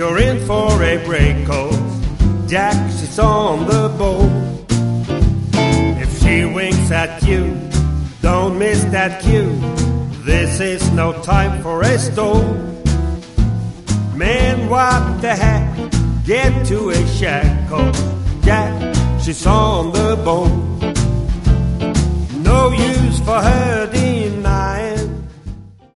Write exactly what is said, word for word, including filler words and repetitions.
you're in for a break, 'cause Jack, she's on the boat. If she winks at you, don't miss that cue. This is no time for a stone. Man, what the heck? Get to a shack, 'cause Jack, she's on the boat. No use for her